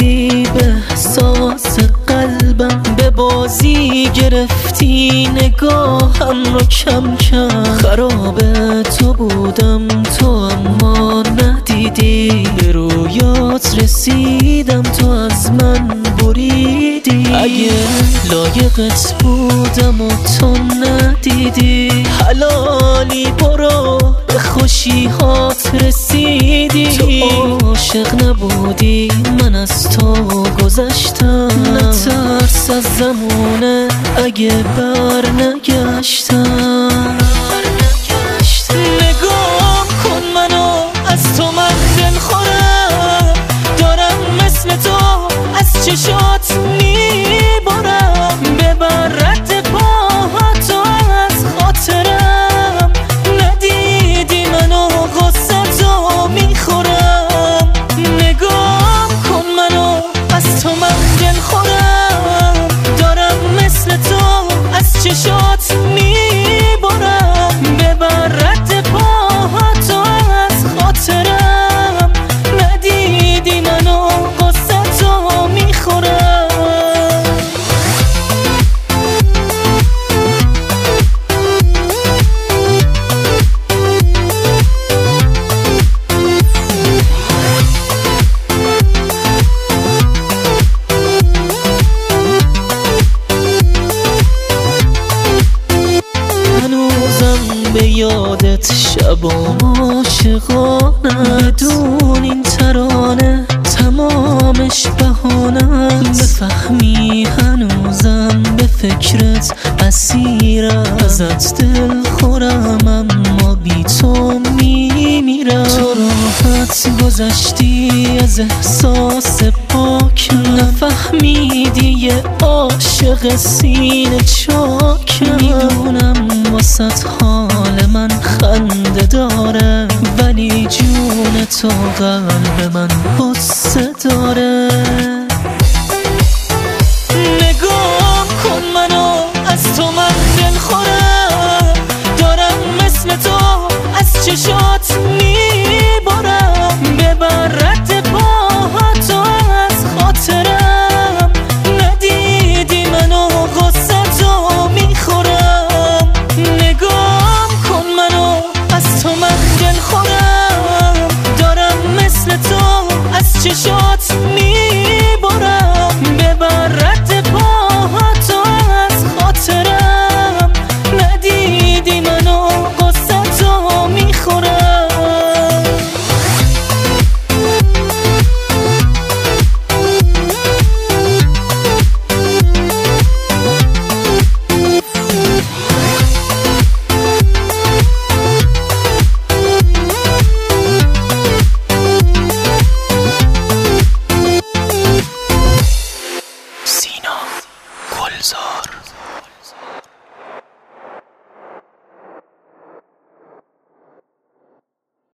رسیدی به احساس قلبم، به بازی گرفتی نگاهم رو کم کم. خراب تو بودم تو اما ندیدی، به رویات رسیدم تو از من بریدی. اگه لایقت بودم و تو ندیدی، حلالی برو به خوشیهات رسیدی. تو عاشق نبودی من از تو گذشتم، نترس از زمونه اگه بر نگشتم. نگاه کن منو از تو من دل خورم، دارم مثل تو از چشات میبارم. ببر رد پاهاتو از خاطرم، ندیدی منو غصتو میخورم. نگاه کن منو از تو من دل خورم، دارم مثل تو از چشات میبارم. ببر رد پاهاتو از خاطرم، ندیدی منو غصتو میخورم. به یادت شبام عاشقانم، بدون این ترانه تمامش بهانم. بفهمی هنوزم به فکرت اسیرم، ازت دل خورم اما بی تو میمیرم. تو راحت گذشتی از احساس پاکم، نفهمیدی یه عاشق سینه چاکم. میدونم واسه حال من خنده داره، ولی جون تو قلب من غصه داره. نگاه کن منو از تو من دل خورم، دارم مثل تو از چشات میبارم. ببر رد پاهاتو از خاطرم، ندیدی منو غصتو میخورم. نگاه کن منو از تو من دل خورم، دارم مثل تو از چشات